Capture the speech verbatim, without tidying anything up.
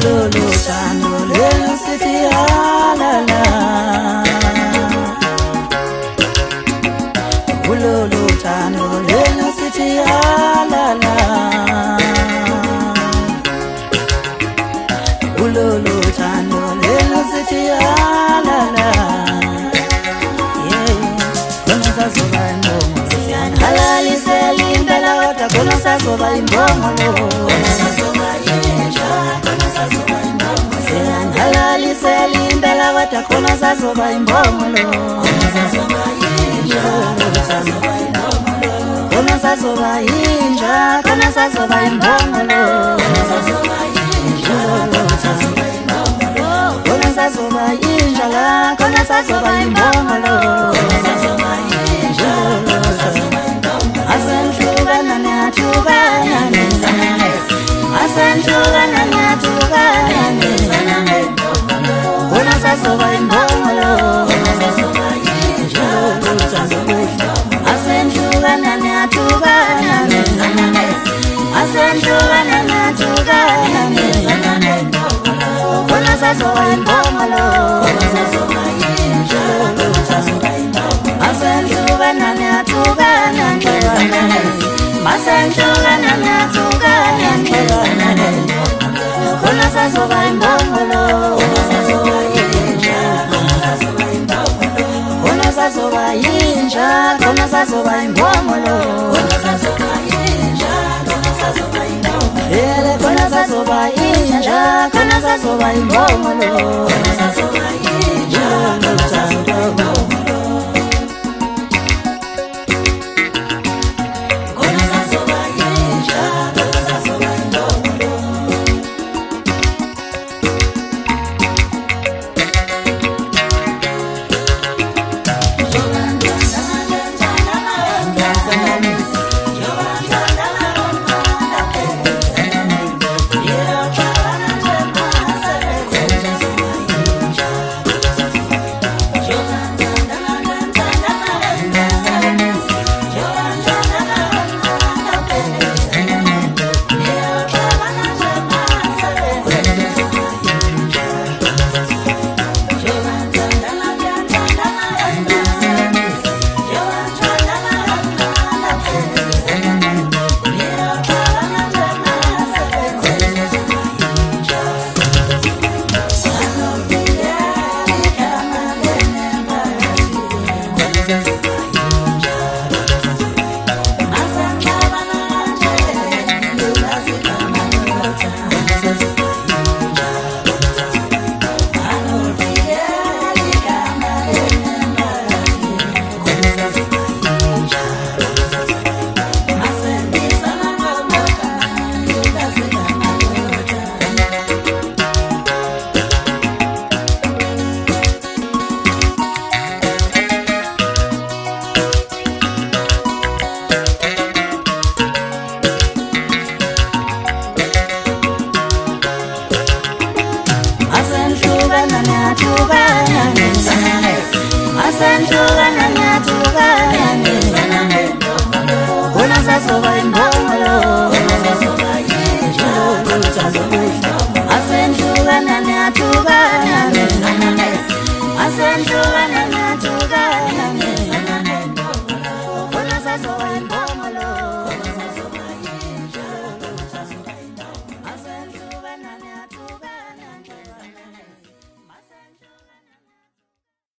Ulolo chando lelo sithi halala. Ulolo chando lelo sithi halala. Ulolo chando lelo sithi halala. Yeah, kona sazoba imbongo halali selimbela wata kona sazoba imbongo kona sazoba yinja kona sazoba imbongo halali selimbela wata kona sazoba imbongo kona sazoba yinja kona sazoba imbongo kona sazoba yinja kona sazoba imbongo kona sazoba yinja kona sazoba imbongo kona sazoba yinja la kona sazoba imbongo kona sazoba yinja kona sazoba imbongo asenhlukana nyathukana nezanane asenhlukana nyathukana nezanane kona sazoba imbongo kona sazoba yinja kona sazoba imbongo asenhlukana nyathukana nezanane asenhlukana nyathukana nezanane kona sazoba imbongo kona sazoba yinja kona sazoba imbongo asenhlukana nyathukana nezanane asenhlukana nyathukana nezanane kona sazoba imbongo kona sazoba yinja kona sazoba imbongo kona sazoba yinja kona sazoba imbongo kona sazoba yinja kona sazoba imbongo ele kona sazoba yinja kona sazoba imbongo kona sazoba yinja kona sazoba imbongo asenhlukana nyathukana nezanane asenhlukana